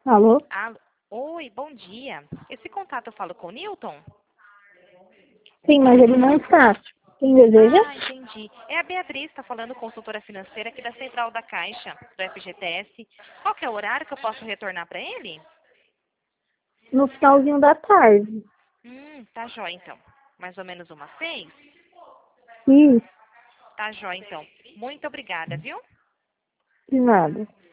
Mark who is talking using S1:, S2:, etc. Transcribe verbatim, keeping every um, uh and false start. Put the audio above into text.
S1: Alô?
S2: Alô? Oi, bom dia. Esse contato eu falo com o Newton?
S1: Sim, mas ele não está. Quem deseja?
S2: Ah, entendi. É a Beatriz, está falando, consultora financeira aqui da Central da Caixa, do F G T S. Qual que é o horário que eu posso retornar para ele?
S1: No finalzinho da tarde.
S2: Hum, tá jóia então. Mais ou menos umas seis?
S1: Isso,
S2: Tá jóia então. Muito obrigada, viu?
S1: de nada.